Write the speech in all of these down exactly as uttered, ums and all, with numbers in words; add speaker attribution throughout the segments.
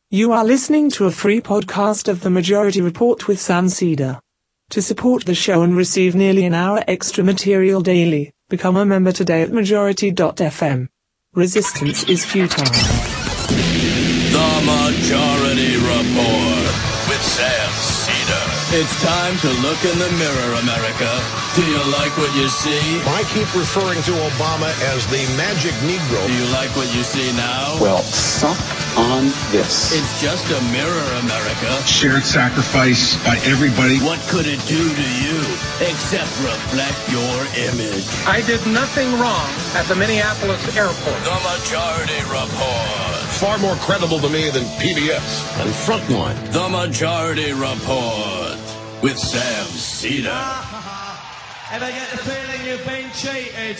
Speaker 1: You are listening to a free podcast of The Majority Report with Sam Cedar. To support the show and receive nearly an hour extra material daily, become a member today at majority dot f m. Resistance is futile.
Speaker 2: The Majority Report with Sam Cedar. It's time to look in the mirror, America. Do you like what you see?
Speaker 3: I keep referring to Obama as the magic Negro.
Speaker 2: Do you like what you see now?
Speaker 4: Well, suck on this.
Speaker 2: It's just a mirror, America.
Speaker 5: Shared sacrifice by everybody.
Speaker 2: What could it do to you except reflect your image?
Speaker 6: I did nothing wrong at the Minneapolis airport.
Speaker 2: The Majority Report.
Speaker 3: Far more credible to me than P B S and Frontline.
Speaker 2: The Majority Report with Sam Cedar.
Speaker 7: And I get the feeling you've been cheated.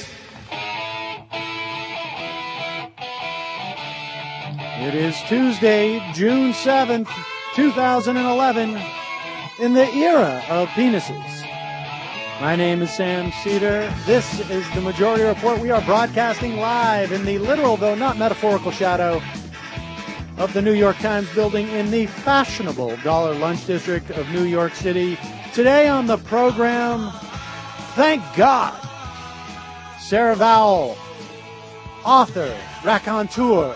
Speaker 8: It is Tuesday, June seventh, two thousand eleven, in the era of penises. My name is Sam Cedar. This is the Majority Report. We are broadcasting live in the literal, though not metaphorical, shadow of the New York Times building in the fashionable Dollar Lunch District of New York City. Today on the program, thank God, Sarah Vowell, author, raconteur,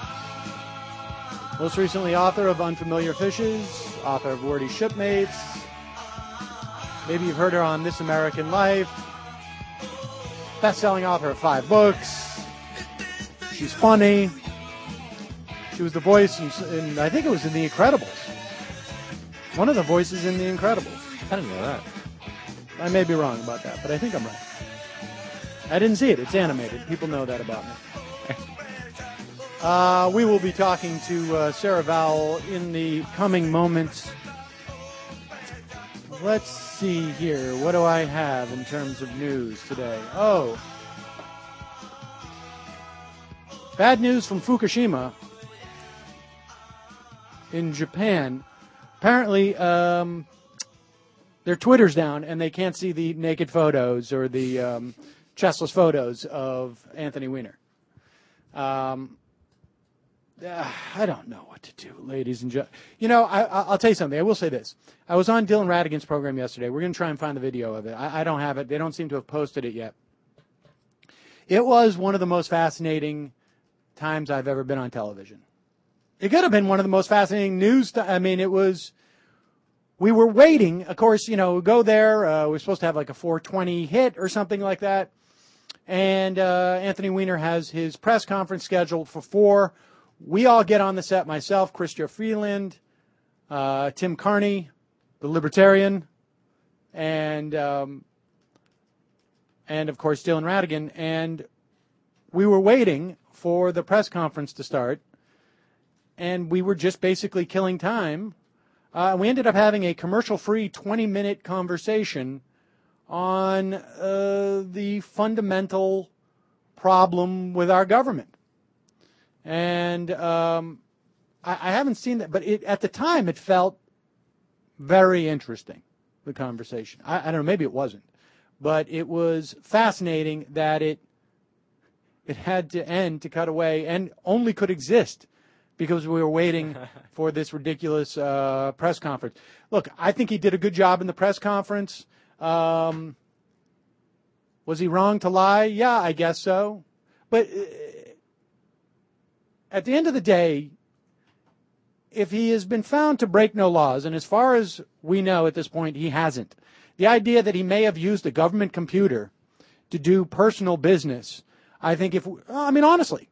Speaker 8: most recently author of Unfamiliar Fishes, author of Wordy Shipmates. Maybe you've heard her on This American Life. Best-selling author of five books. She's funny. She was the voice, in, in, I think it was in The Incredibles. One of the voices in The Incredibles.
Speaker 9: I didn't know that.
Speaker 8: I may be wrong about that, but I think I'm right. I didn't see it. It's animated. People know that about me. Uh, we will be talking to uh, Sarah Vowell in the coming moments. Let's see here. What do I have in terms of news today? Oh. Bad news from Fukushima in Japan. Apparently, um, their Twitter's down and they can't see the naked photos or the um, chestless photos of Anthony Weiner. Um... Uh, I don't know what to do, ladies and gentlemen. You know, I, I'll tell you something. I will say this. I was on Dylan Radigan's program yesterday. We're going to try and find the video of it. I, I don't have it. They don't seem to have posted it yet. It was one of the most fascinating times I've ever been on television. It could have been one of the most fascinating news. Th- I mean, it was, we were waiting. Of course, you know, we go there. Uh, we're supposed to have like a four twenty hit or something like that. And uh, Anthony Weiner has his press conference scheduled for four. We all get on the set, myself, Chrystia Freeland, uh, Tim Carney, the Libertarian, and, um, and of course, Dylan Radigan. And we were waiting for the press conference to start, and we were just basically killing time. Uh, we ended up having a commercial-free twenty-minute conversation on uh, the fundamental problem with our government. And um, I, I haven't seen that, but it, at the time it felt very interesting, the conversation. I, I don't know, maybe it wasn't. But it was fascinating that it it had to end, to cut away, and only could exist because we were waiting for this ridiculous uh, press conference. Look, I think he did a good job in the press conference. Um, was he wrong to lie? Yeah, I guess so. But Uh, at the end of the day, if he has been found to break no laws, and as far as we know at this point, he hasn't, the idea that he may have used a government computer to do personal business, I think if, I mean, honestly,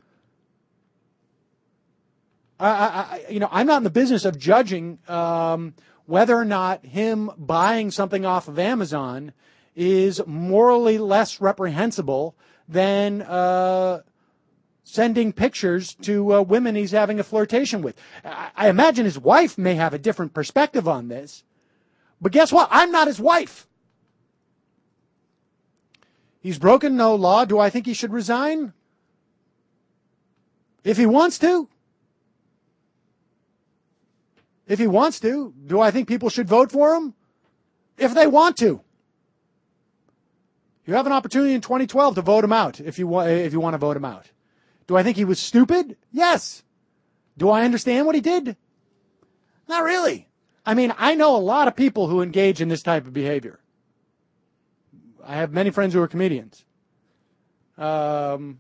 Speaker 8: I, I, you know, I'm not in the business of judging um, whether or not him buying something off of Amazon is morally less reprehensible than uh sending pictures to uh, women he's having a flirtation with. I, I imagine his wife may have a different perspective on this. But guess what? I'm not his wife. He's broken no law. Do I think he should resign? If he wants to. If he wants to. Do I think people should vote for him? If they want to. You have an opportunity in twenty twelve to vote him out if you want, if you want to vote him out. Do I think he was stupid? Yes. Do I understand what he did? Not really. I mean, I know a lot of people who engage in this type of behavior. I have many friends who are comedians. Um,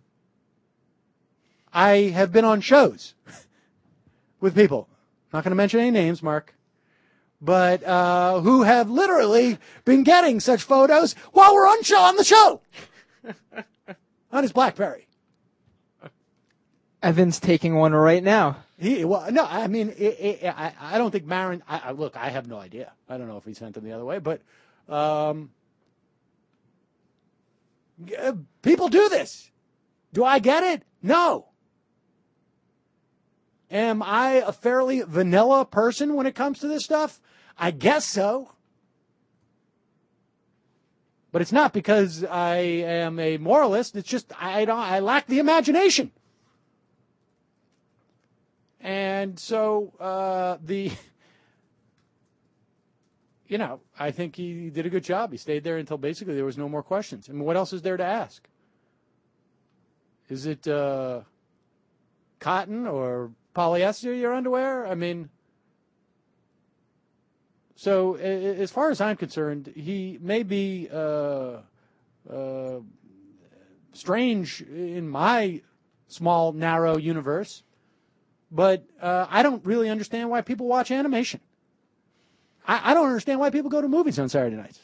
Speaker 8: I have been on shows with people. Not going to mention any names, Mark. But uh, who have literally been getting such photos while we're on show on the show on his BlackBerry.
Speaker 9: Evan's taking one right now.
Speaker 8: He well, no, I mean, it, it, I, I don't think Maron. I, I, look, I have no idea. I don't know if he sent them the other way, but um, people do this. Do I get it? No. Am I a fairly vanilla person when it comes to this stuff? I guess so. But it's not because I am a moralist. It's just I don't. I lack the imagination. And so uh, the, you know, I think he did a good job. He stayed there until basically there was no more questions. I mean, what else is there to ask? Is it uh, cotton or polyester, your underwear? I mean, so as far as I'm concerned, he may be uh, uh, strange in my small, narrow universe. But uh, I don't really understand why people watch animation. I, I don't understand why people go to movies on Saturday nights.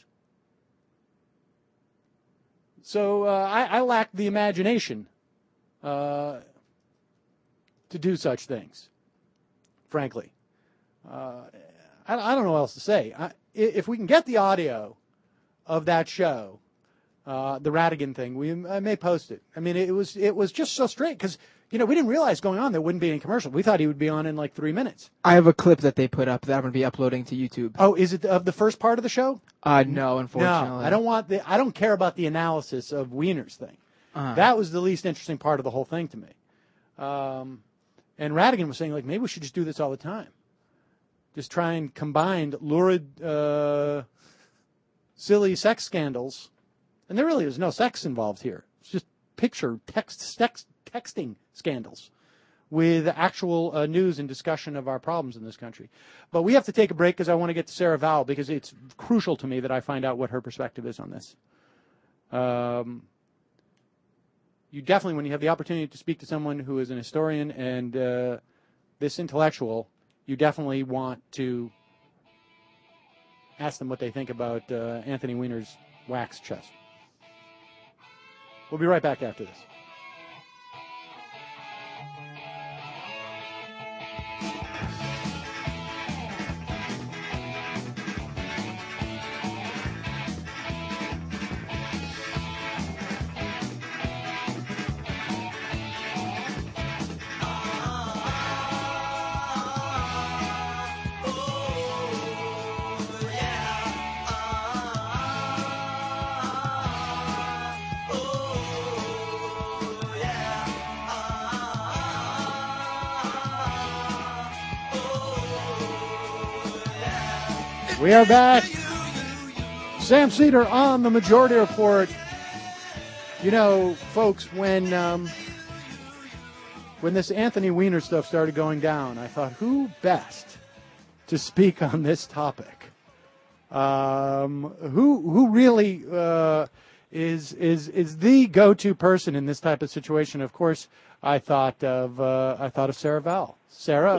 Speaker 8: So uh, I, I lack the imagination uh, to do such things, frankly. Uh, I, I don't know what else to say. I, if we can get the audio of that show, uh, the Radigan thing, we I may post it. I mean, it was it was just so strange because, you know, we didn't realize going on there wouldn't be any commercial. We thought he would be on in like three minutes.
Speaker 9: I have a clip that they put up that I'm going to be uploading to YouTube.
Speaker 8: Oh, is it of the first part of the show?
Speaker 9: Uh, no, unfortunately.
Speaker 8: No, I don't want the. I don't care about the analysis of Wiener's thing.
Speaker 9: Uh-huh.
Speaker 8: That was the least interesting part of the whole thing to me. Um, and Radigan was saying, like, maybe we should just do this all the time. Just try and combine lurid, uh, silly sex scandals. And there really is no sex involved here. It's just picture, text, text texting scandals with actual uh, news and discussion of our problems in this country. But we have to take a break because I want to get to Sarah Vowell because it's crucial to me that I find out what her perspective is on this. Um, you definitely, when you have the opportunity to speak to someone who is an historian and uh, this intellectual, you definitely want to ask them what they think about uh, Anthony Weiner's wax chest. We'll be right back after this. We are back. Sam Seder on the Majority Report. You know, folks, when um, when this Anthony Weiner stuff started going down, I thought, who best to speak on this topic? Um, who who really uh, is is is the go-to person in this type of situation? Of course, I thought of uh, I thought of Sarah Vowell. Sarah.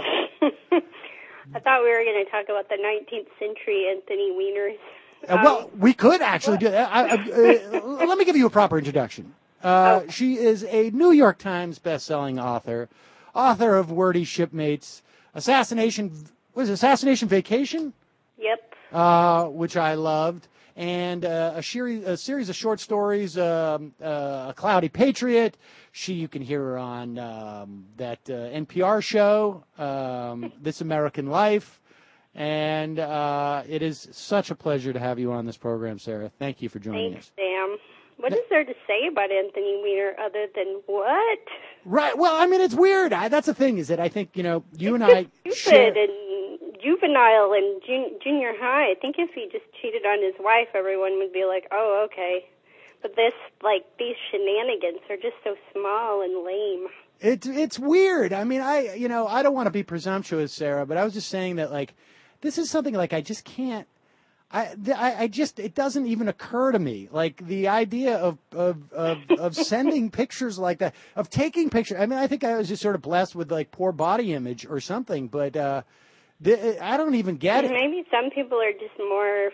Speaker 10: I thought we were going to talk about the nineteenth century Anthony Weiner.
Speaker 8: Uh, well, we could actually do that. I, I, uh, let me give you a proper introduction. Uh, oh. She is a New York Times best-selling author, author of Wordy Shipmates, Assassination, was it Assassination Vacation?
Speaker 10: Yep.
Speaker 8: Uh, which I loved, and uh, a, series, a series of short stories, um, uh, A Cloudy Patriot. She, you can hear her on um, that uh, N P R show, um, This American Life. And uh, it is such a pleasure to have you on this program, Sarah. Thank you for joining
Speaker 10: Thanks,
Speaker 8: us.
Speaker 10: Sam. What is there to say about Anthony Weiner other than what?
Speaker 8: Right. Well, I mean, it's weird. I, that's the thing is that I think, you know, you
Speaker 10: it's
Speaker 8: and I
Speaker 10: stupid
Speaker 8: share...
Speaker 10: and juvenile and jun- junior high. I think if he just cheated on his wife, everyone would be like, oh, okay. But this, like, these shenanigans are just so small and lame.
Speaker 8: It's it's weird. I mean, I you know I don't want to be presumptuous, Sarah, but I was just saying that like this is something like I just can't. I, I, I just it doesn't even occur to me like the idea of of of, of sending pictures like that, of taking pictures. I mean, I think I was just sort of blessed with like poor body image or something, but uh, th- I don't even get it.
Speaker 10: Maybe some people are just more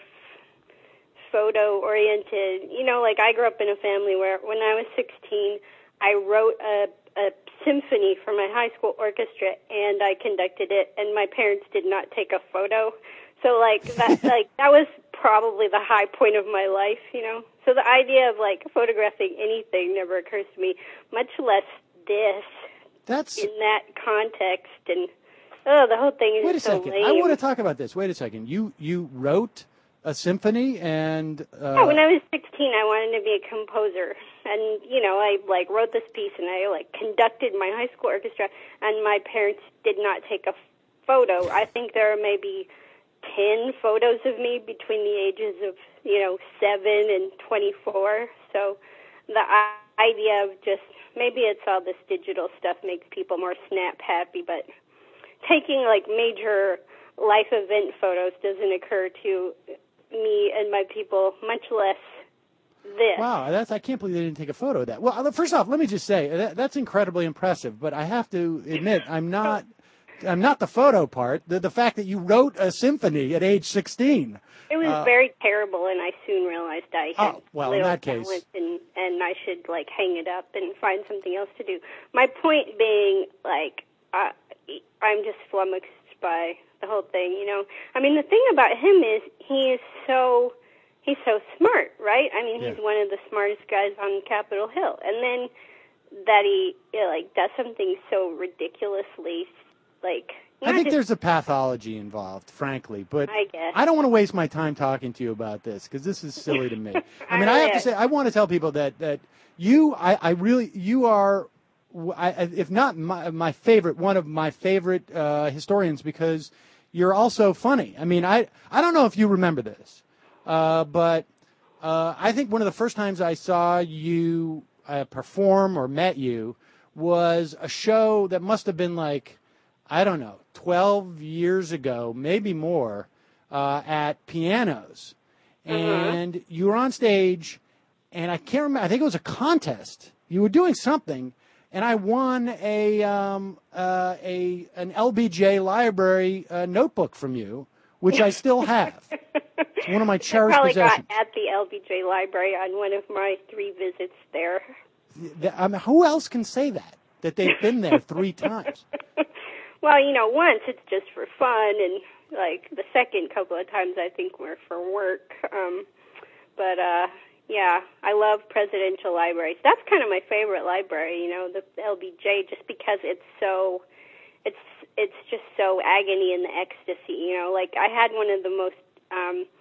Speaker 10: photo oriented. You know, like I grew up in a family where when I was sixteen, I wrote a a symphony for my high school orchestra and I conducted it, and my parents did not take a photo. So like that like that was probably the high point of my life, you know. So the idea of like photographing anything never occurs to me, much less this.
Speaker 8: That's
Speaker 10: in that context, and oh, the whole thing is
Speaker 8: Wait a
Speaker 10: so
Speaker 8: second.
Speaker 10: lame.
Speaker 8: I want to talk about this. Wait a second. You you wrote a symphony and uh,
Speaker 10: yeah, when I was sixteen, I wanted to be a composer, and you know, I like wrote this piece, and I like conducted my high school orchestra, and my parents did not take a photo. I think there are maybe ten photos of me between the ages of you know seven and twenty-four. So the idea of just maybe it's all this digital stuff makes people more snap happy, but taking like major life event photos doesn't occur to me and my people, much less this.
Speaker 8: Wow, that's I can't believe they didn't take a photo of that. Well, first off, let me just say that, that's incredibly impressive. But I have to admit, I'm not, I'm not the photo part. The the fact that you wrote a symphony at age sixteen.
Speaker 10: It was
Speaker 8: uh,
Speaker 10: very terrible, and I soon realized I had
Speaker 8: oh, well,
Speaker 10: little
Speaker 8: in that case,
Speaker 10: talent, and and I should like hang it up and find something else to do. My point being, like, uh, I'm just flummoxed by the whole thing, you know. I mean, the thing about him is he is so he's so smart, right? I mean,
Speaker 8: yeah.
Speaker 10: he's one of the smartest guys on Capitol Hill, and then that he you know, like does something so ridiculously, like.
Speaker 8: I think
Speaker 10: just,
Speaker 8: there's a pathology involved, frankly, but
Speaker 10: I, guess.
Speaker 8: I don't want to waste my time talking to you about this because this is silly to me. I mean, I, I have to say, I want to tell people that that you, I, I really, you are. I, if not my, my favorite, one of my favorite uh, historians, because you're also funny. I mean, I, I don't know if you remember this, uh, but uh, I think one of the first times I saw you uh, perform or met you was a show that must have been like, I don't know, twelve years ago, maybe more, uh, at Pianos.
Speaker 10: Uh-huh.
Speaker 8: And you were on stage, and I can't remember, I think it was a contest. You were doing something. And I won a um, uh, a an L B J library uh, notebook from you, which I still have. It's one of my cherished
Speaker 10: I probably
Speaker 8: possessions.
Speaker 10: got at the L B J library on one of my three visits there.
Speaker 8: I mean, who else can say that that they've been there three times?
Speaker 10: Well, you know, once it's just for fun, and like the second couple of times I think were for work. Um, but. Uh, Yeah, I love presidential libraries. That's kind of my favorite library, you know, the L B J, just because it's so, it's it's just so agony and the ecstasy, you know. Like I had one of the most um,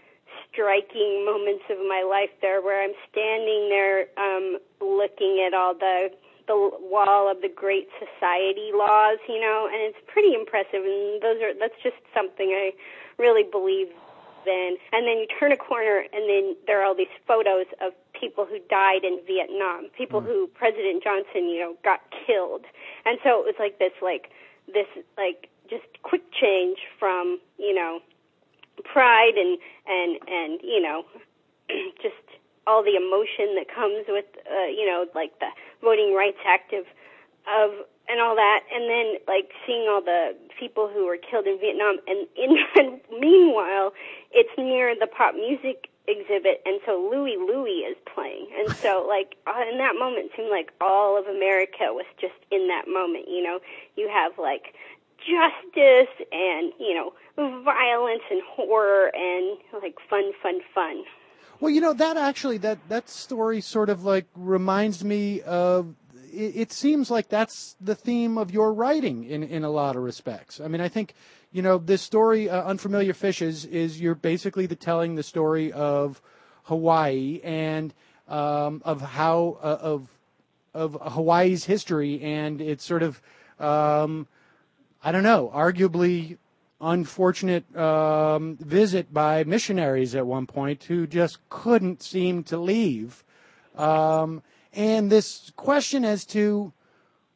Speaker 10: striking moments of my life there, where I'm standing there um, looking at all the the wall of the Great Society laws, you know, and it's pretty impressive. And those are that's just something I really believe. Then and then you turn a corner, and then there are all these photos of people who died in Vietnam, people mm. who President Johnson, you know, got killed. And so it was like this, like this, like just quick change from, you know, pride and and and you know, just all the emotion that comes with, uh, you know, like the Voting Rights Act of of. And all that, and then like seeing all the people who were killed in Vietnam, and in and meanwhile, it's near the pop music exhibit, and so Louie Louie is playing, and so like uh, in that moment, it seemed like all of America was just in that moment. You know, you have like justice and you know violence and horror and like fun, fun, fun.
Speaker 8: Well, you know that actually that that story sort of like reminds me of. It seems like that's the theme of your writing in, in a lot of respects. I mean, I think, you know, this story, uh, Unfamiliar Fishes, is you're basically the telling the story of Hawaii and um, of how, uh, of of Hawaii's history and its sort of, um, I don't know, arguably unfortunate um, visit by missionaries at one point who just couldn't seem to leave. Um And this question as to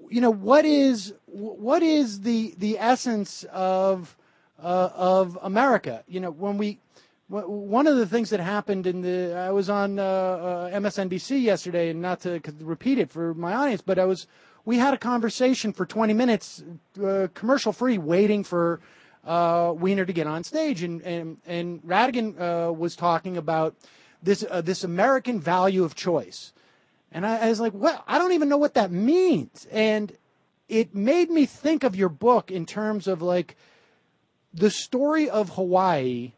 Speaker 8: you know, what is what is the the essence of uh, of America? You know, when we one of the things that happened in the I was on uh, uh, M S N B C yesterday, and not to repeat it for my audience, but I was we had a conversation for twenty minutes, uh, commercial free, waiting for uh, Weiner to get on stage, and and and Radigan uh, was talking about this uh, this American value of choice. And I, I was like, well, I don't even know what that means. And it made me think of your book in terms of, like, the story of Hawaii.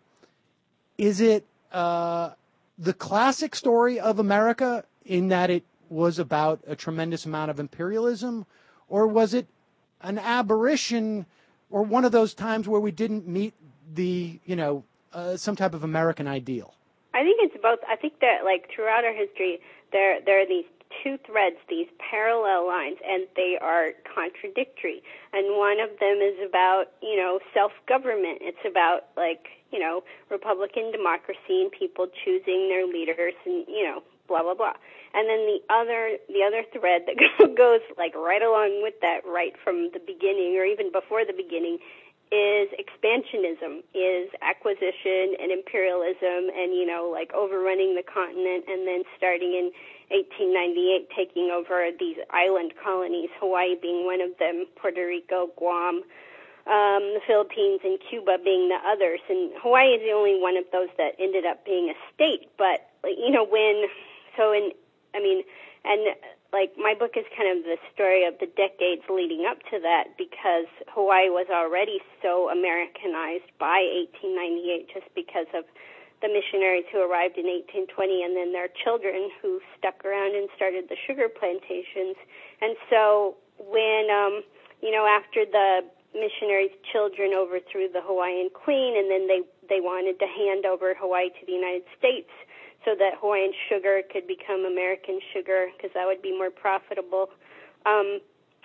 Speaker 8: Is it uh, the classic story of America in that it was about a tremendous amount of imperialism? Or was it an aberration or one of those times where we didn't meet the, you know, uh, some type of American ideal?
Speaker 10: I think it's both. I think that, like, throughout our history, there there are these two threads, these parallel lines, and they are contradictory. And one of them is about, you know, self-government. It's about, like, you know, Republican democracy and people choosing their leaders and, you know, blah, blah, blah. And then the other the other thread that goes, like, right along with that, right from the beginning or even before the beginning, is expansionism, is acquisition and imperialism and, you know, like overrunning the continent and then starting in eighteen ninety-eight taking over these island colonies, Hawaii being one of them, Puerto Rico, Guam, um, the Philippines, and Cuba being the others. And Hawaii is the only one of those that ended up being a state. But, you know, when, so in, I mean, and like my book is kind of the story of the decades leading up to that because Hawaii was already so Americanized by eighteen ninety-eight just because of the missionaries who arrived in eighteen twenty and then their children who stuck around and started the sugar plantations. And so when, um, you know, after the missionaries' children overthrew the Hawaiian queen and then they, they wanted to hand over Hawaii to the United States so that Hawaiian sugar could become American sugar because that would be more profitable. Um,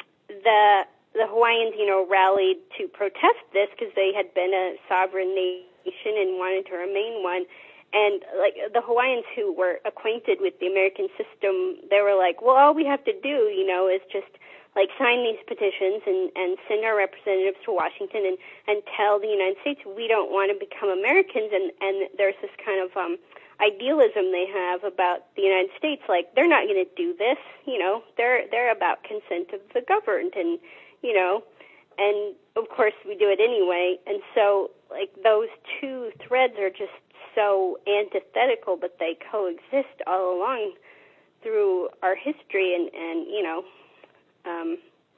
Speaker 10: the the Hawaiians, you know, rallied to protest this because they had been a sovereign nation and wanted to remain one. And like the Hawaiians who were acquainted with the American system, they were like, well, all we have to do, you know, is just like sign these petitions and, and send our representatives to Washington and, and tell the United States we don't want to become Americans. And, and there's this kind of um, idealism they have about the United States, like they're not going to do this, you know, they're they're about consent of the governed, and you know, and of course we do it anyway. And so like those two threads are just so antithetical, but they coexist all along through our history, and and you know, um,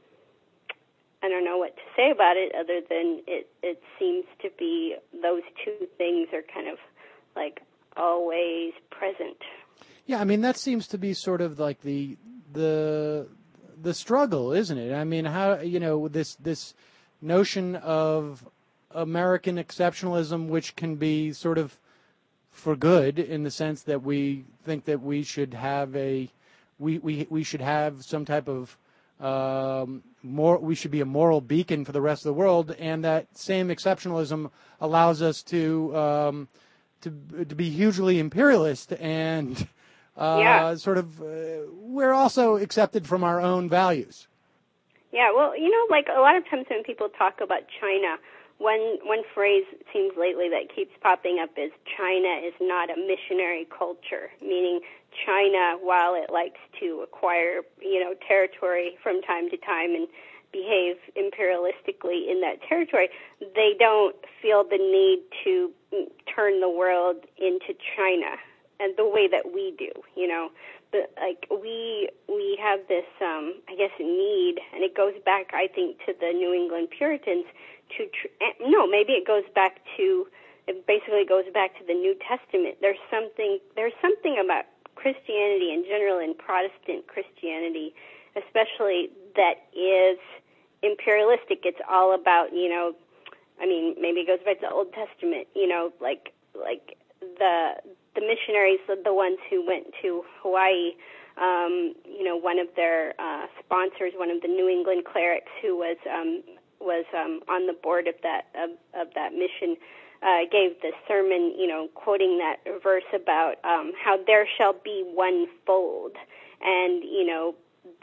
Speaker 10: I don't know what to say about it other than it it seems to be those two things are kind of like always present.
Speaker 8: Yeah, I mean that seems to be sort of like the the the struggle, isn't it? I mean, how, you know, this this notion of American exceptionalism, which can be sort of for good in the sense that we think that we should have a we we we should have some type of um, more we should be a moral beacon for the rest of the world, and that same exceptionalism allows us to um, to to be hugely imperialist and uh,
Speaker 10: yeah.
Speaker 8: sort of uh, we're also accepted from our own values.
Speaker 10: Yeah, well, you know, like a lot of times when people talk about China, one one phrase it seems lately that keeps popping up is China is not a missionary culture, meaning China, while it likes to acquire, you know, territory from time to time and behave imperialistically in that territory, they don't feel the need to turn the world into China and the way that we do, you know. But like we we have this, um, I guess, need, and it goes back, I think, to the New England Puritans. To tr- no, maybe it goes back to, it basically goes back to the New Testament. There's something there's something about Christianity in general and Protestant Christianity, especially, that is imperialistic. It's all about, you know, I mean, maybe it goes back to the Old Testament, you know, like like the the missionaries, the ones who went to Hawaii, um, you know, one of their uh, sponsors, one of the New England clerics who was um, was um, on the board of that of, of that mission, uh, gave the sermon, you know, quoting that verse about um, how there shall be one fold, and you know,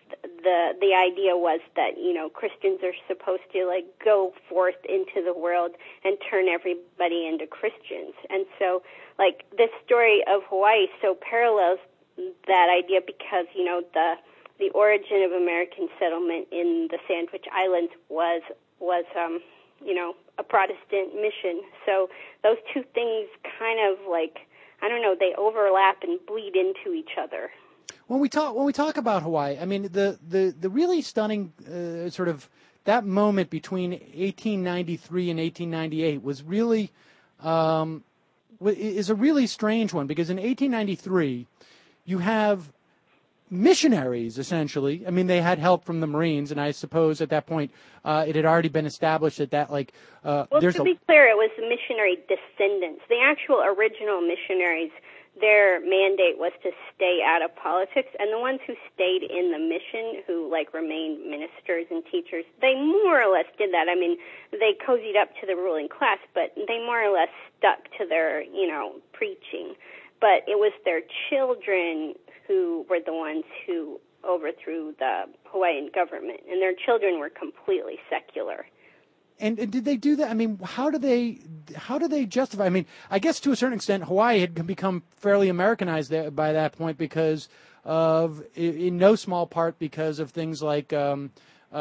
Speaker 10: the the idea was that, you know, Christians are supposed to, like, go forth into the world and turn everybody into Christians. And so, like, this story of Hawaii so parallels that idea because, you know, the the origin of American settlement in the Sandwich Islands was was um, you know, a Protestant mission. So those two things kind of, like, I don't know, they overlap and bleed into each other.
Speaker 8: When we talk when we talk about Hawaii, I mean, the the the really stunning uh, sort of that moment between eighteen ninety-three and eighteen ninety-eight was really um, is a really strange one, because in eighteen ninety-three you have missionaries, essentially. I mean, they had help from the Marines, and I suppose at that point uh, it had already been established that that like uh,
Speaker 10: well,
Speaker 8: there's
Speaker 10: to
Speaker 8: a
Speaker 10: be clear, it was missionary descendants. The actual original missionaries, their mandate was to stay out of politics, and the ones who stayed in the mission, who, like, remained ministers and teachers, they more or less did that. I mean, they cozied up to the ruling class, but they more or less stuck to their, you know, preaching. But it was their children who were the ones who overthrew the Hawaiian government, and their children were completely secular.
Speaker 8: And, and did they do that? I mean, how do they how do they justify? I mean, I guess to a certain extent, Hawaii had become fairly Americanized there by that point because of, in no small part, because of things like, um,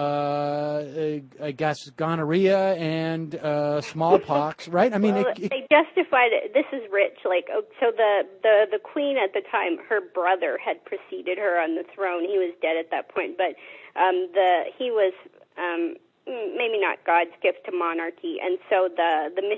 Speaker 8: uh, I guess, gonorrhea and uh, smallpox, right? I mean,
Speaker 10: well,
Speaker 8: it, it,
Speaker 10: they justified it. This is rich. Like, so the, the the queen at the time, her brother had preceded her on the throne. He was dead at that point, but um, the he was. Um, maybe not God's gift to monarchy, and so the the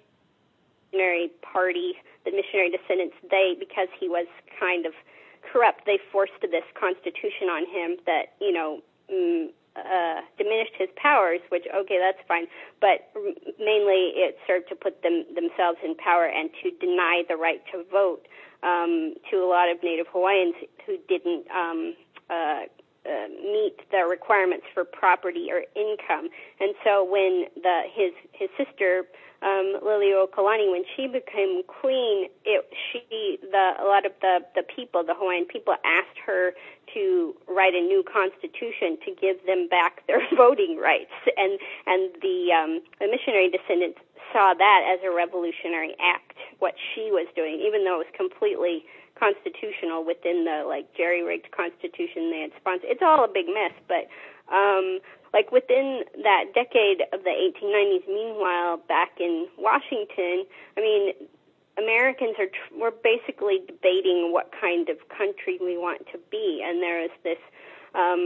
Speaker 10: missionary party, the missionary descendants, they, because he was kind of corrupt, they forced this constitution on him that, you know, mm, uh, diminished his powers, which, okay, that's fine, but mainly it served to put them themselves in power and to deny the right to vote um, to a lot of Native Hawaiians who didn't um, uh Uh, meet the requirements for property or income. And so when the his his sister um, Liliuokalani, when she became queen, it she the a lot of the the people, the Hawaiian people, asked her to write a new constitution to give them back their voting rights, and and the um, the missionary descendants saw that as a revolutionary act, what she was doing, even though it was completely constitutional within the, like, jerry-rigged constitution they had sponsored. It's all a big mess, but um, like within that decade of the eighteen nineties, meanwhile, back in Washington, I mean, Americans are tr- we're basically debating what kind of country we want to be, and there is this um,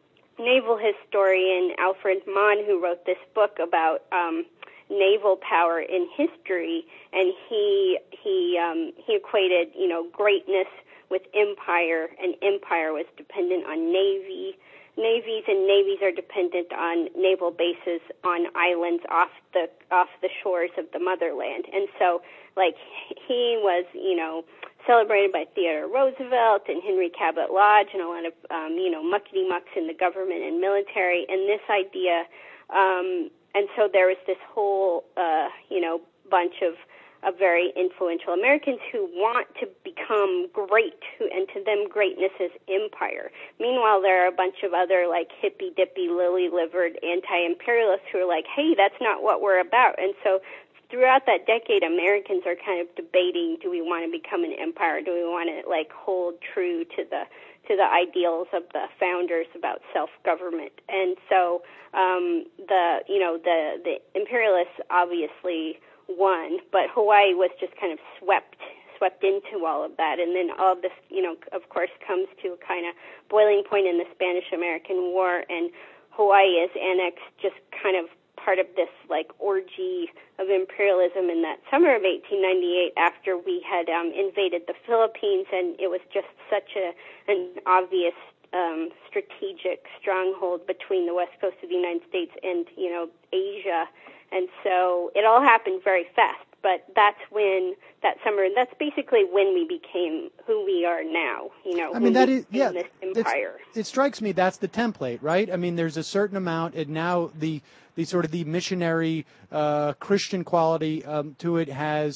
Speaker 10: naval historian, Alfred Mann, who wrote this book about um, naval power in history, and he he um, he equated, you know, greatness with empire, and empire was dependent on navy. Navies and navies are dependent on naval bases on islands off the off the shores of the motherland, and so, like, he was, you know, celebrated by Theodore Roosevelt and Henry Cabot Lodge and a lot of um, you know muckety mucks in the government and military, and this idea. Um, And so there was this whole, uh, you know, bunch of, of very influential Americans who want to become great, who, and to them greatness is empire. Meanwhile, there are a bunch of other, like, hippy-dippy, lily-livered anti-imperialists who are like, hey, that's not what we're about. And so throughout that decade, Americans are kind of debating, do we want to become an empire? Do we want to, like, hold true to the to the ideals of the founders about self-government? And so um, the, you know, the, the imperialists obviously won, but Hawaii was just kind of swept swept into all of that. And then all of this, you know, of course, comes to a kind of boiling point in the Spanish-American War, and Hawaii is annexed, just kind of part of this, like, orgy of imperialism in that summer of eighteen ninety-eight, after we had um, invaded the Philippines, and it was just such a an obvious um, strategic stronghold between the west coast of the United States and, you know, Asia. And so it all happened very fast, but that's when, that summer, that's basically when we became who we are now, you know,
Speaker 8: I mean, that is, yeah,
Speaker 10: this empire.
Speaker 8: It strikes me that's the template, right? I mean, there's a certain amount, and now the the sort of the missionary uh, Christian quality um, to it has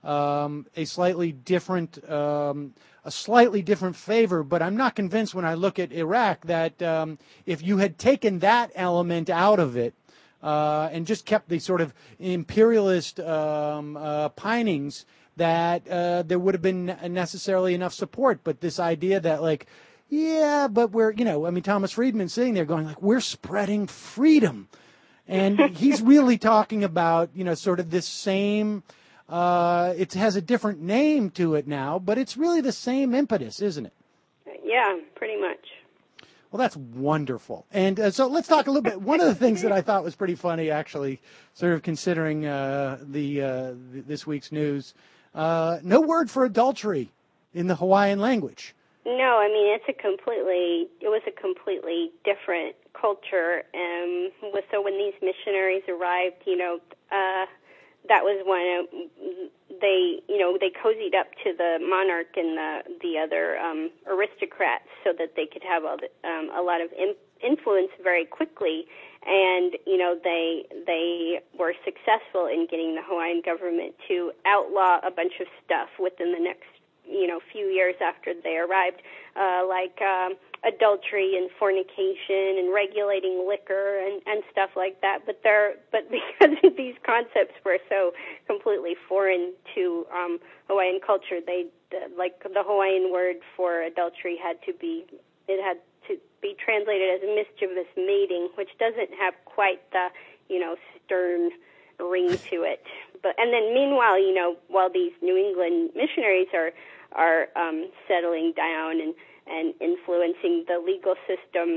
Speaker 8: um, a slightly different um, a slightly different favor. But I'm not convinced when I look at Iraq that um, if you had taken that element out of it uh, and just kept the sort of imperialist um, uh, pinings, that uh, there would have been necessarily enough support. But this idea that, like, yeah, but we're, you know, I mean, Thomas Friedman sitting there going, like, we're spreading freedom. And he's really talking about, you know, sort of this same, uh, it has a different name to it now, but it's really the same impetus, isn't it?
Speaker 10: Yeah, pretty much.
Speaker 8: Well, that's wonderful. And uh, so let's talk a little bit. One of the things that I thought was pretty funny, actually, sort of considering uh, the uh, th- this week's news, uh, no word for adultery in the Hawaiian language.
Speaker 10: No, I mean, it's a completely, it was a completely different culture. Um, with, so when these missionaries arrived, you know, uh, that was one of, they, you know, they cozied up to the monarch and the, the other um, aristocrats so that they could have all the, um, a lot of in, influence very quickly. And, you know, they, they were successful in getting the Hawaiian government to outlaw a bunch of stuff within the next, you know, few years after they arrived, uh, like um, adultery and fornication and regulating liquor and, and stuff like that. But they're, but because these concepts were so completely foreign to um, Hawaiian culture, they, like the Hawaiian word for adultery had to be, it had to be translated as mischievous mating, which doesn't have quite the, you know, stern ring to it. But and then meanwhile, you know, while these New England missionaries are are um, settling down and, and influencing the legal system,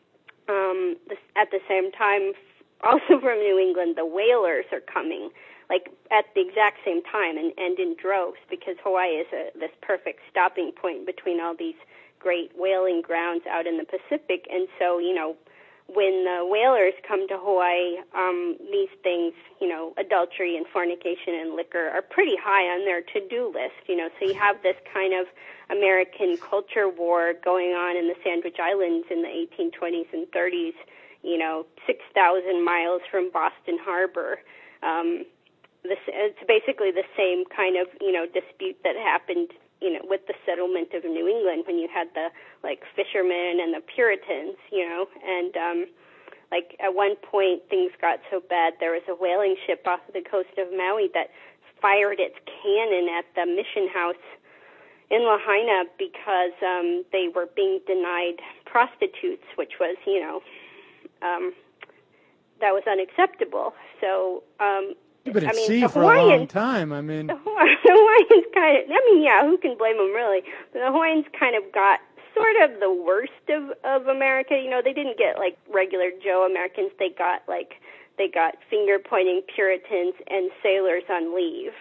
Speaker 10: um, this, at the same time, also from New England, the whalers are coming, like at the exact same time and, and in droves, because Hawaii is a, this perfect stopping point between all these great whaling grounds out in the Pacific. And so, you know, when the whalers come to Hawaii, um, these things, you know, adultery and fornication and liquor are pretty high on their to-do list, you know. So you have this kind of American culture war going on in the Sandwich Islands in the eighteen twenties and thirties, you know, six thousand miles from Boston Harbor. Um, this, it's basically the same kind of, you know, dispute that happened, you know, with the settlement of New England when you had the, like, fishermen and the Puritans, you know, and, um, like, at one point things got so bad there was a whaling ship off the coast of Maui that fired its cannon at the mission house in Lahaina because um, they were being denied prostitutes, which was, you know, um, that was unacceptable. So, um,
Speaker 8: You've been at
Speaker 10: I mean,
Speaker 8: sea for
Speaker 10: Hawaiian,
Speaker 8: a long time. I mean,
Speaker 10: the Hawaiians kind of, I mean, yeah, who can blame them really? The Hawaiians kind of got sort of the worst of, of America. You know, they didn't get like regular Joe Americans. They got like, they got finger-pointing Puritans and sailors on leave.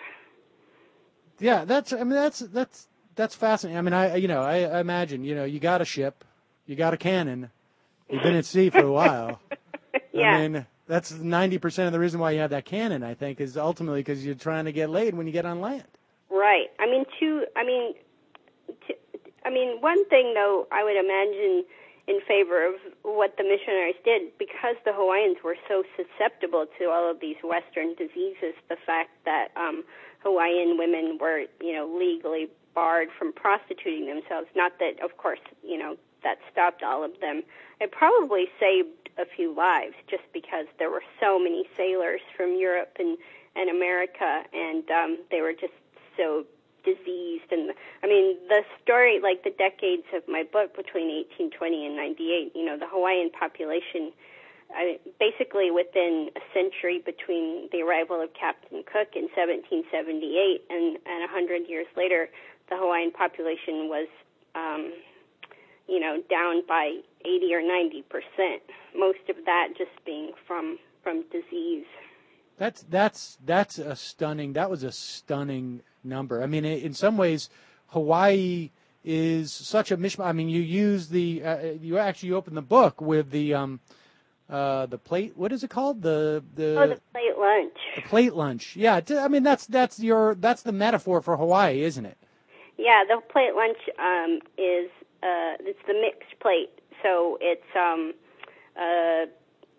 Speaker 8: Yeah, that's, I mean, that's, that's, that's fascinating. I mean, I, you know, I, I imagine, you know, you got a ship, you got a cannon, you've been at sea for a while.
Speaker 10: Yeah.
Speaker 8: I mean, that's ninety percent of the reason why you have that cannon, I think, is ultimately because you're trying to get laid when you get on land.
Speaker 10: Right. I mean, two, I mean, two, I mean, one thing, though, I would imagine in favor of what the missionaries did, because the Hawaiians were so susceptible to all of these Western diseases, the fact that um, Hawaiian women were, you know, legally barred from prostituting themselves. Not that, of course, you know, that stopped all of them. It probably saved a few lives just because there were so many sailors from Europe and, and America, and um, they were just so diseased. And I mean, the story, like the decades of my book between eighteen twenty and ninety-eight, you know, the Hawaiian population, I, basically within a century between the arrival of Captain Cook in seventeen seventy-eight and, and one hundred years later, the Hawaiian population was, um, you know, down by eighty or ninety percent, most of that just being from from disease.
Speaker 8: That's that's that's a stunning. That was a stunning number. I mean, in some ways, Hawaii is such a mishmash. I mean, you use the uh, you actually open the book with the um uh the plate. What is it called? The the
Speaker 10: oh the plate lunch.
Speaker 8: The plate lunch. Yeah. I mean, that's that's your that's the metaphor for Hawaii, isn't it?
Speaker 10: Yeah, the plate lunch um, is uh, it's the mixed plate. So it's um, uh,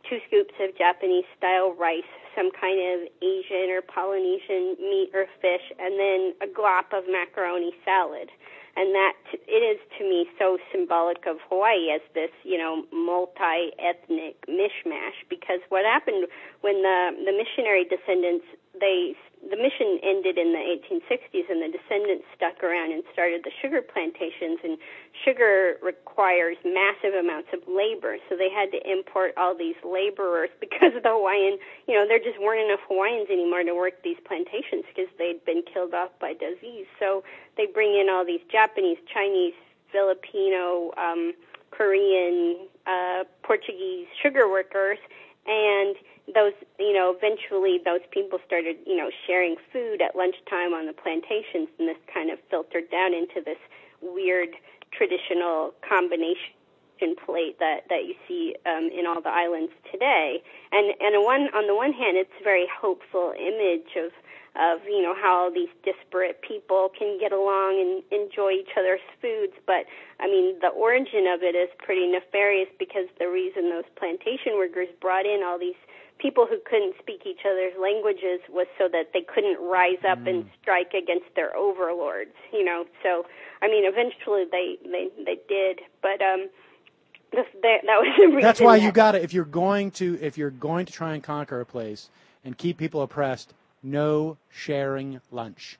Speaker 10: two scoops of Japanese-style rice, some kind of Asian or Polynesian meat or fish, and then a glop of macaroni salad. And that, it is to me so symbolic of Hawaii as this, you know, multi-ethnic mishmash, because what happened when the, the missionary descendants, they, the mission ended in the eighteen sixties, and the descendants stuck around and started the sugar plantations, and sugar requires massive amounts of labor, so they had to import all these laborers because of the Hawaiian, you know, there just weren't enough Hawaiians anymore to work these plantations because they'd been killed off by disease. So they bring in all these Japanese, Chinese, Filipino, um, Korean, uh, Portuguese sugar workers, and those, you know, eventually those people started, you know, sharing food at lunchtime on the plantations, and this kind of filtered down into this weird traditional combination plate that, that you see um, in all the islands today. And and on one on the one hand, it's a very hopeful image of of you know how these disparate people can get along and enjoy each other's foods. But I mean, the origin of it is pretty nefarious, because the reason those plantation workers brought in all these people who couldn't speak each other's languages was so that they couldn't rise up mm. and strike against their overlords, you know. So, I mean, eventually they, they, they did, but um, this, that, that was the reason.
Speaker 8: That's why
Speaker 10: that,
Speaker 8: you got to, if you're going to, if you're going to try and conquer a place and keep people oppressed, no sharing lunch.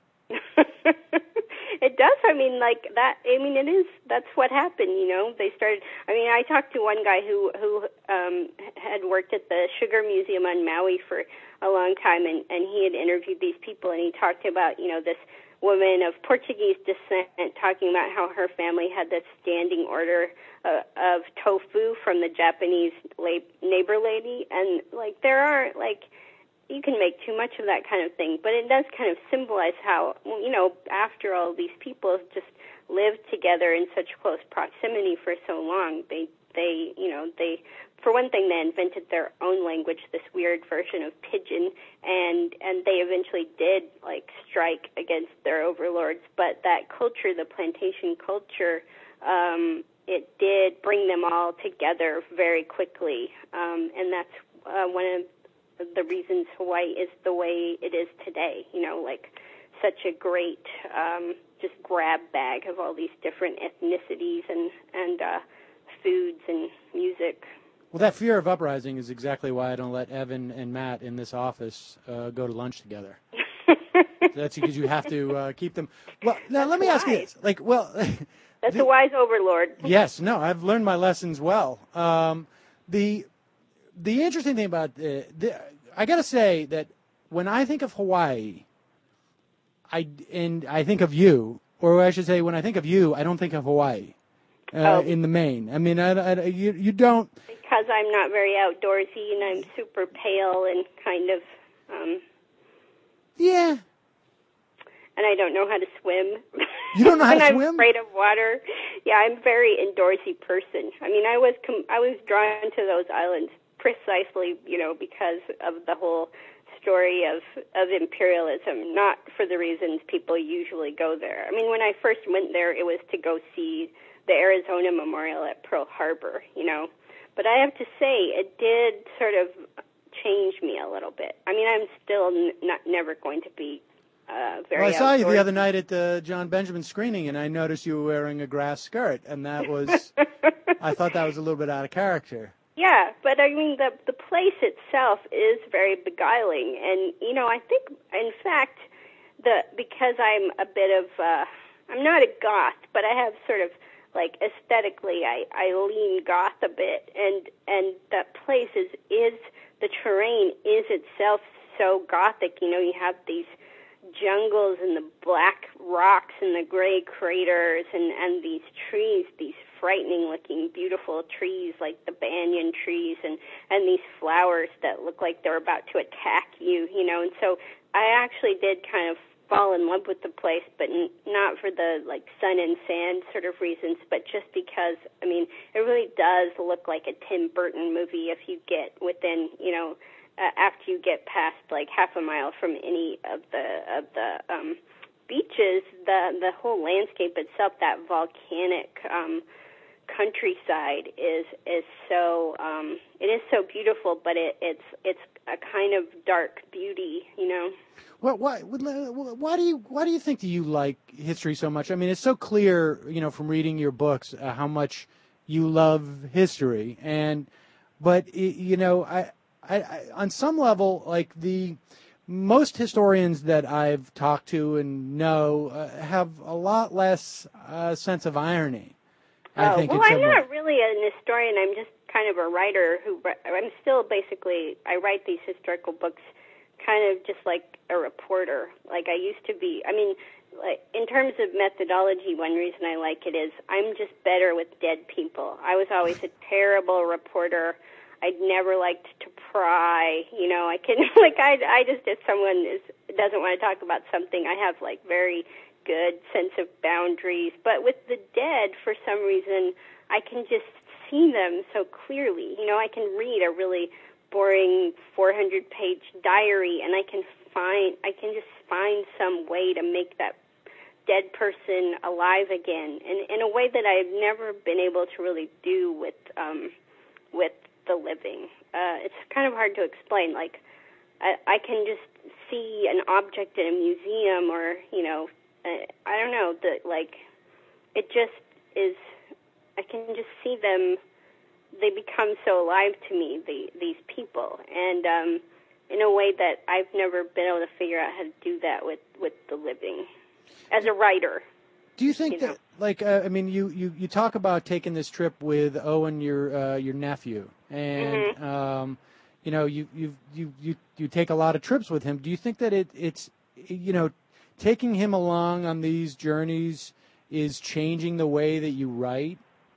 Speaker 10: It does. I mean, like that. I mean, it is. That's what happened. You know, they started. I mean, I talked to one guy who who um, had worked at the Sugar Museum on Maui for a long time, and and he had interviewed these people, and he talked about, you know, this woman of Portuguese descent talking about how her family had this standing order uh, of tofu from the Japanese la- neighbor lady, and like there are like. You can make too much of that kind of thing, but it does kind of symbolize how, you know, after all, these people just lived together in such close proximity for so long. They, they, you know, they, for one thing, they invented their own language, this weird version of Pidgin, and and they eventually did like strike against their overlords. But that culture, the plantation culture, um, it did bring them all together very quickly, um, and that's uh, one of the reasons Hawaii is the way it is today, you know, like such a great um, just grab bag of all these different ethnicities and, and uh, foods and music.
Speaker 8: Well, that fear of uprising is exactly why I don't let Evan and Matt in this office uh, go to lunch together. That's because you have to uh, keep them. Well, now
Speaker 10: That's
Speaker 8: let me
Speaker 10: wise.
Speaker 8: ask you this. Like, well,
Speaker 10: That's
Speaker 8: the,
Speaker 10: a wise overlord.
Speaker 8: Yes, no, I've learned my lessons well. Um, the The interesting thing about uh, the, I got to say that when I think of Hawaii, I and I think of you, or I should say, when I think of you, I don't think of Hawaii uh,
Speaker 10: oh.
Speaker 8: in the main. I mean, I, I, you you don't
Speaker 10: because I'm not very outdoorsy and I'm super pale and kind of um,
Speaker 8: yeah.
Speaker 10: And I don't know how to swim.
Speaker 8: You don't know how to
Speaker 10: and
Speaker 8: swim?
Speaker 10: I'm afraid of water. Yeah, I'm a very indoorsy person. I mean, I was com- I was drawn to those islands precisely, you know, because of the whole story of, of imperialism, not for the reasons people usually go there. I mean, when I first went there, it was to go see the Arizona Memorial at Pearl Harbor, you know. But I have to say, it did sort of change me a little bit. I mean, I'm still n- not never going to be uh, very
Speaker 8: Well, I saw you the
Speaker 10: outdoorsy.
Speaker 8: other night at the John Benjamin screening, and I noticed you were wearing a grass skirt, and that was, I thought that was a little bit out of character.
Speaker 10: Yeah, but I mean, the the place itself is very beguiling, and you know, I think, in fact, the because I'm a bit of, uh, I'm not a goth, but I have sort of like aesthetically, I, I lean goth a bit, and and that place is is the terrain is itself so gothic. You know, you have these jungles and the black rocks and the gray craters and and these trees, these frightening-looking, beautiful trees like the banyan trees, and, and these flowers that look like they're about to attack you, you know. And so I actually did kind of fall in love with the place, but n- not for the, like, sun and sand sort of reasons, but just because, I mean, it really does look like a Tim Burton movie if you get within, you know, uh, after you get past, like, half a mile from any of the, of the, um, beaches, the, the whole landscape itself, that volcanic, um, countryside is is so um, it is so beautiful, but it, it's it's a kind of dark beauty, you know.
Speaker 8: Well, why why do you why do you think that you like history so much? I mean, it's so clear, you know, from reading your books uh, how much you love history, and but you know, I, I, I on some level, like the most historians that I've talked to and know uh, have a lot less uh, sense of irony. I
Speaker 10: oh,
Speaker 8: think
Speaker 10: well,
Speaker 8: it's
Speaker 10: I'm
Speaker 8: a,
Speaker 10: not really an historian. I'm just kind of a writer who, I'm still basically, I write these historical books kind of just like a reporter. Like I used to be, I mean, like in terms of methodology, one reason I like it is I'm just better with dead people. I was always a terrible reporter. I'd never liked to pry, you know, I can, like, I, I just, if someone is, doesn't want to talk about something, I have, like, very good sense of boundaries. But with the dead, for some reason, I can just see them so clearly. You know, I can read a really boring four hundred page diary, and I can find, I can just find some way to make that dead person alive again, and in a way that I've never been able to really do with, um, with the living. Uh, it's kind of hard to explain. Like, I, I can just see an object in a museum, or, you know, uh, I don't know, the, like, it just is, I can just see them, they become so alive to me, the, these people, and um, in a way that I've never been able to figure out how to do that with, with the living, as a writer.
Speaker 8: Do you think
Speaker 10: you
Speaker 8: that,
Speaker 10: know?
Speaker 8: like, uh, I mean, you, you, you talk about taking this trip with Owen, your uh, your nephew, and
Speaker 10: Mm-hmm.
Speaker 8: um, you know, you you you you you take a lot of trips with him. Do you think that it it's you know, taking him along on these journeys is changing the way that you write?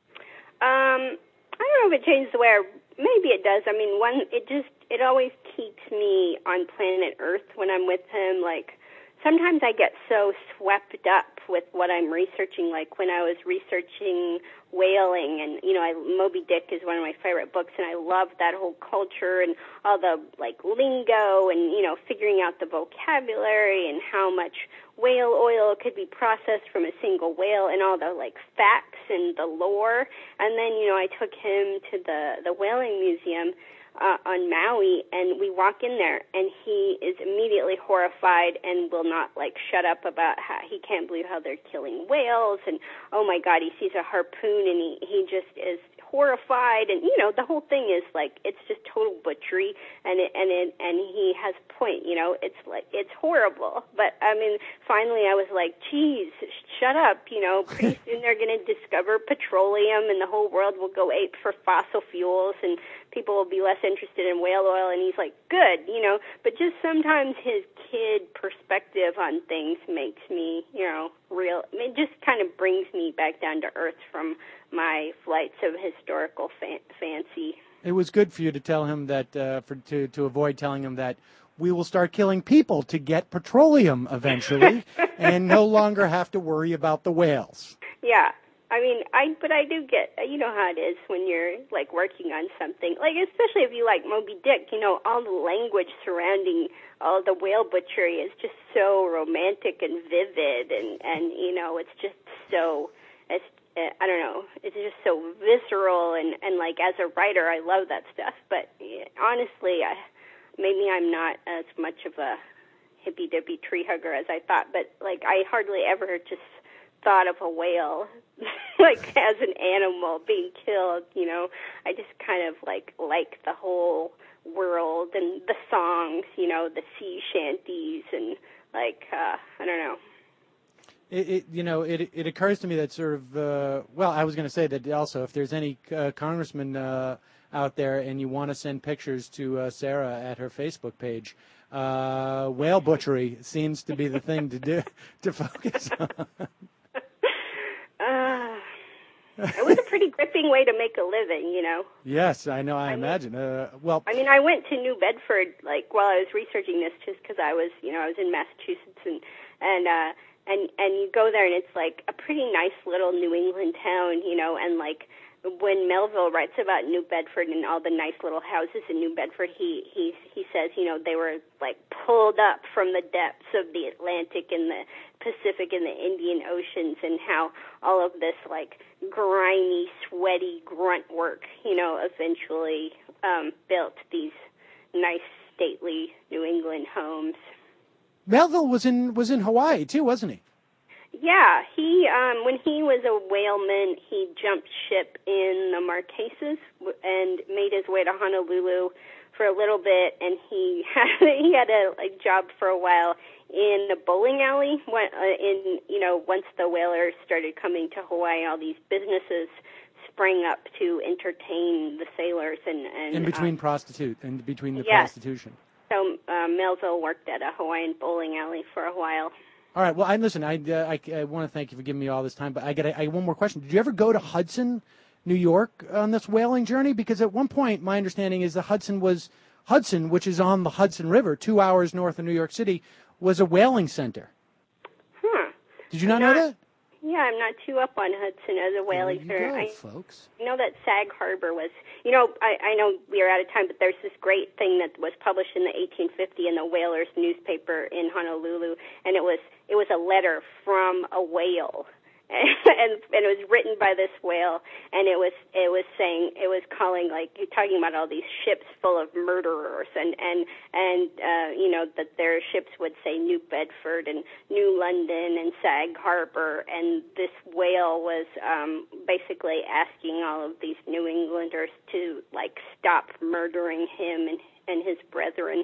Speaker 10: Um, I don't know if it changes the way I, maybe it does. I mean, one, it just, it always keeps me on planet Earth when I'm with him. Like, sometimes I get so swept up with what I'm researching, like when I was researching whaling, and, you know, I, Moby Dick is one of my favorite books, and I love that whole culture and all the, like, lingo and, you know, figuring out the vocabulary and how much whale oil could be processed from a single whale and all the, like, facts and the lore. And then, you know, I took him to the, the whaling museum Uh, on Maui, and we walk in there, and he is immediately horrified and will not, like, shut up about how he can't believe how they're killing whales, and, oh, my God, he sees a harpoon, and he, he just is horrified, and, you know, the whole thing is, like, it's just total butchery, and it, and it, and he has a point, you know, it's, like, it's horrible, but, I mean, finally I was like, geez, shut up, you know, pretty soon they're going to discover petroleum, and the whole world will go ape for fossil fuels, and people will be less interested in whale oil, and he's like, good, you know, but just sometimes his kid perspective on things makes me, you know, real, it just kind of brings me back down to earth from my flights of historical fa- fancy.
Speaker 8: It was good for you to tell him that, uh, for to, to avoid telling him that we will start killing people to get petroleum eventually and no longer have to worry about the whales.
Speaker 10: Yeah. I mean, I but I do get, you know how it is when you're, like, working on something. Like, especially if you like Moby Dick, you know, all the language surrounding all the whale butchery is just so romantic and vivid, and, and you know, it's just so, it's, uh, I don't know, it's just so visceral, and, and, like, as a writer, I love that stuff. But yeah, honestly, I, maybe I'm not as much of a hippy-dippy tree hugger as I thought, but, like, I hardly ever just thought of a whale like as an animal being killed, you know. I just kind of like like the whole world and the songs, you know, the sea shanties, and like uh I don't know.
Speaker 8: It, it you know it it occurs to me that sort of uh, well, I was going to say that also, if there's any uh, congressman uh, out there and you want to send pictures to uh, Sarah at her Facebook page, uh, whale butchery seems to be the thing to do to focus on.
Speaker 10: Uh, it was a pretty gripping way to make a living, you know.
Speaker 8: Yes, I know. I,
Speaker 10: I
Speaker 8: imagine.
Speaker 10: Mean,
Speaker 8: uh, well,
Speaker 10: I mean, I went to New Bedford, like, while I was researching this, just because I was, you know, I was in Massachusetts, and and uh, and and you go there, and it's like a pretty nice little New England town, you know, and like when Melville writes about New Bedford and all the nice little houses in New Bedford, he he he says, you know, they were like pulled up from the depths of the Atlantic and the Pacific and the Indian Oceans, and how all of this like grimy, sweaty grunt work, you know, eventually um, built these nice, stately New England homes.
Speaker 8: Melville was in was in Hawaii too, wasn't he?
Speaker 10: Yeah, he um, when he was a whaleman, he jumped ship in the Marquesas and made his way to Honolulu for a little bit, and he had he had a, a job for a while in the bowling alley. When, uh, in you know, once the whalers started coming to Hawaii, all these businesses sprang up to entertain the sailors and and
Speaker 8: in between
Speaker 10: uh,
Speaker 8: prostitute and between the
Speaker 10: yes.
Speaker 8: prostitution.
Speaker 10: So uh, Melville worked at a Hawaiian bowling alley for a while.
Speaker 8: All right. Well, I listen. I, uh, I, I want to thank you for giving me all this time, but I got I, I one more question. Did you ever go to Hudson, New York, on this whaling journey? Because at one point, my understanding is the Hudson was Hudson, which is on the Hudson River, two hours north of New York City, was a whaling center.
Speaker 10: Huh?
Speaker 8: Did you not,
Speaker 10: not
Speaker 8: know that?
Speaker 10: Yeah, I'm not too up on Hudson as a whaling center.
Speaker 8: Go,
Speaker 10: I
Speaker 8: folks.
Speaker 10: know that Sag Harbor was, you know, I, I know we are out of time, but there's this great thing that was published in the eighteen fifty in the Whalers newspaper in Honolulu, and it was it was a letter from a whale. And, and it was written by this whale, and it was it was saying it was calling like talking about all these ships full of murderers, and and and uh, you know that their ships would say New Bedford and New London and Sag Harbor, and this whale was um, basically asking all of these New Englanders to like stop murdering him and and his brethren.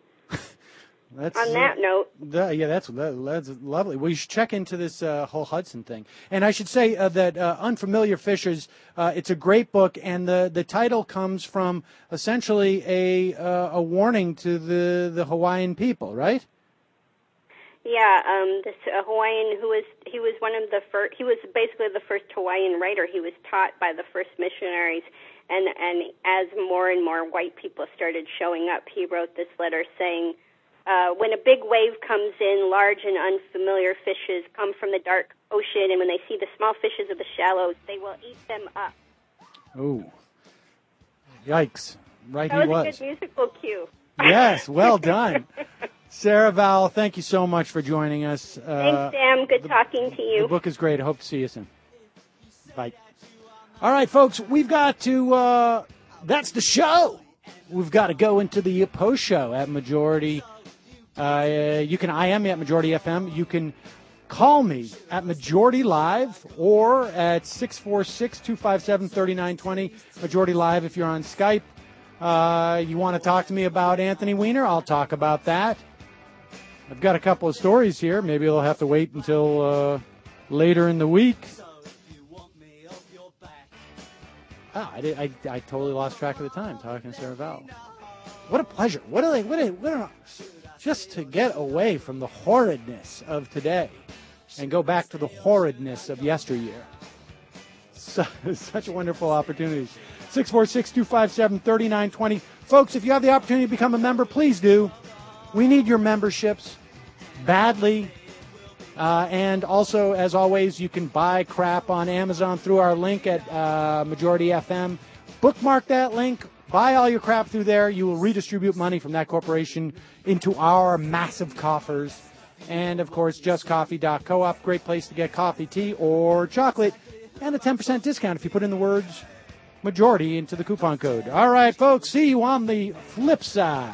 Speaker 8: That's,
Speaker 10: On that
Speaker 8: uh,
Speaker 10: note,
Speaker 8: the, yeah, that's that, that's lovely. Well, you should check into this uh, whole Hudson thing. And I should say uh, that uh, Unfamiliar Fishes, uh, it's a great book, and the, the title comes from essentially a uh, a warning to the, the Hawaiian people, right?
Speaker 10: Yeah, um, this uh, Hawaiian who was he was one of the first. He was basically the first Hawaiian writer. He was taught by the first missionaries, and and as more and more white people started showing up, he wrote this letter saying, Uh, when a big wave comes in, large and unfamiliar fishes come from the dark ocean, and when they see the small fishes of the shallows, they will eat them up.
Speaker 8: Oh, yikes. Right,
Speaker 10: that
Speaker 8: he
Speaker 10: was. That
Speaker 8: was.
Speaker 10: was a good musical cue.
Speaker 8: Yes, well done. Sarah Vowell, thank you so much for joining us. Uh,
Speaker 10: Thanks, Sam. Good
Speaker 8: the,
Speaker 10: talking to you.
Speaker 8: The book is great. I hope to see you soon. Bye. All right, folks, we've got to, uh, that's the show. We've got to go into the post show at Majority. Uh, you can I M me at Majority F M. You can call me at Majority Live or at six four six, two five seven, three nine two zero. Majority Live if you're on Skype. Uh, you want to talk to me about Anthony Weiner? I'll talk about that. I've got a couple of stories here. Maybe I'll have to wait until uh, later in the week. Oh, I, did, I, I totally lost track of the time talking to Sarah Vowell. What a pleasure. What a, what a, what a, just to get away from the horridness of today and go back to the horridness of yesteryear. So, such a wonderful opportunity. six four six, two five seven, three nine two zero. Folks, if you have the opportunity to become a member, please do. We need your memberships badly. Uh, and also, as always, you can buy crap on Amazon through our link at uh, Majority F M. Bookmark that link. Buy all your crap through there. You will redistribute money from that corporation into our massive coffers. And, of course, just coffee dot coop. Great place to get coffee, tea, or chocolate. And a ten percent discount if you put in the words Majority into the coupon code. All right, folks. See you on the flip side.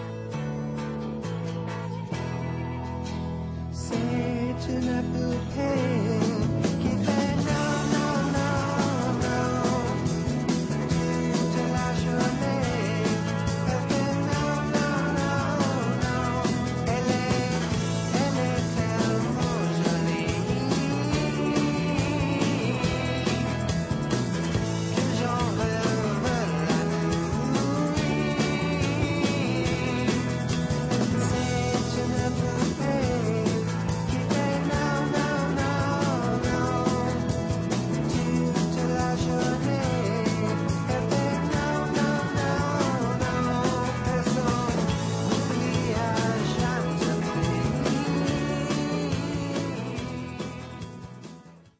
Speaker 11: Such an apple